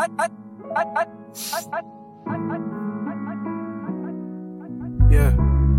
Yeah.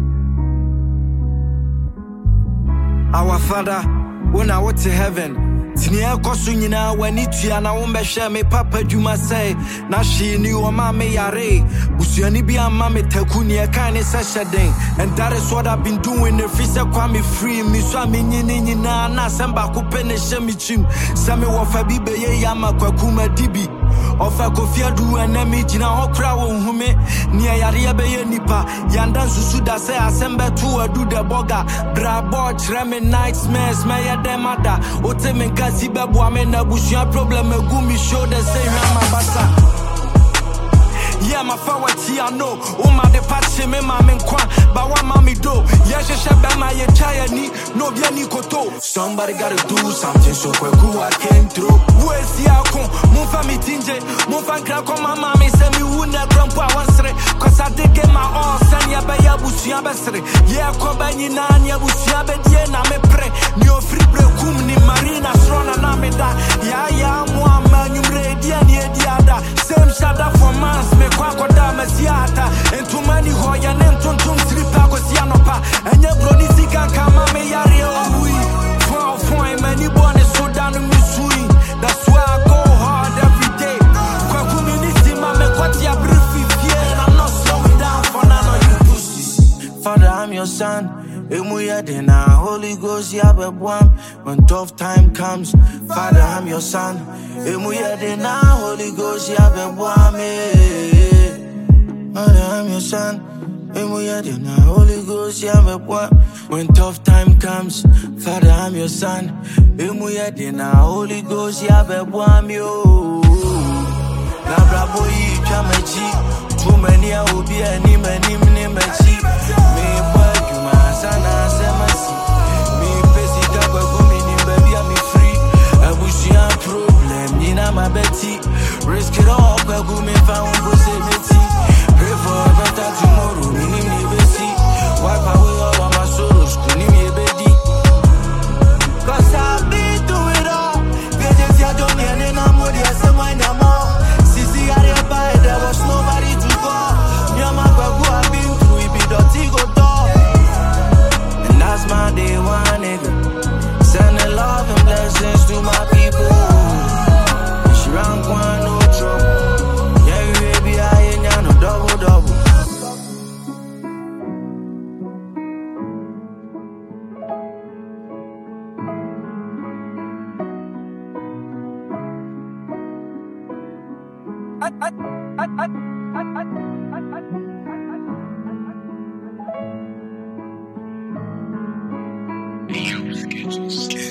Our Father, when I went to heaven, Tinia Kosunyina, when Itiana Umbesha, me Papa Juma say, Nashi knew a mame yare, Busianibia mame Takunia kind of sashading, and that is what I've been doing. The Fisa Kwame free, Miswami Nina, Nasamba Kupene Shemichim, Sami Wafabibe Yama Kwakuma Dibi. Ofa kofia du enemi jina hokra wo hume ni ayare be nipa yanda susu da se asembe tu adu de boga brabo treme nightmares me ya demada ote me kasi bebo ame na busua problem egu mi show the say my basa. Yeah, my fawati I know. Uma de patche me ma men kwa, ba wa mami do. Yeah, she be ma ye chaya ni, no bia ni koto. Somebody gotta do something so kweku I came through. Wesi akon, mon fami tinje, mon fan kra ko mama me se mi wuna grandpa wansre. Cause I did get my all, san ya be ya busia besre. Yeah, ko ba ni na nya busia be die na me pre. Ni ofri bre kum ni marina strona na me da. Ya mo amanyum re dia ni ediada. Same shada for months me kwako dama siata entu mani hoya nentuntum tripa ko sianopa enye broni sika kama me yare owui fon many born so down me sui. That's why I go hard every day. Kwaku minisi mame kwati ya briefy fear and I'm not slowing down for none of you pussies. Father, I'm your son. Emuya dena Holy Ghost ya bebwam when tough time comes. Father, I'm your son. Emuya dena Holy Ghost ya bebwam. Father, I'm your son. Emuya dena Holy Ghost ya bebwam when tough time comes. Father, I'm your son. Emuya dena Holy Ghost ya bebwam yo. Na brabo yi chamachi. Too many a obi ani mani machi. Me boy sana semasi me pesi gaba gumi ni baby I'm free abushia problem ni na my betty risk it all kwa gumi found possibility pray for a better tomorrow ni besi wipe away all of my sorrows kuni me bedi cause I've been through it all get ya don't need na mo dia se why na mo sisi are by there was nobody to call nyama kwa go I've been through it be dirty go talk. That's my day one, nigga. Sending love and blessings to my people. She rank one, no trouble. Yeah, you baby, I ain't got no double. Sketches.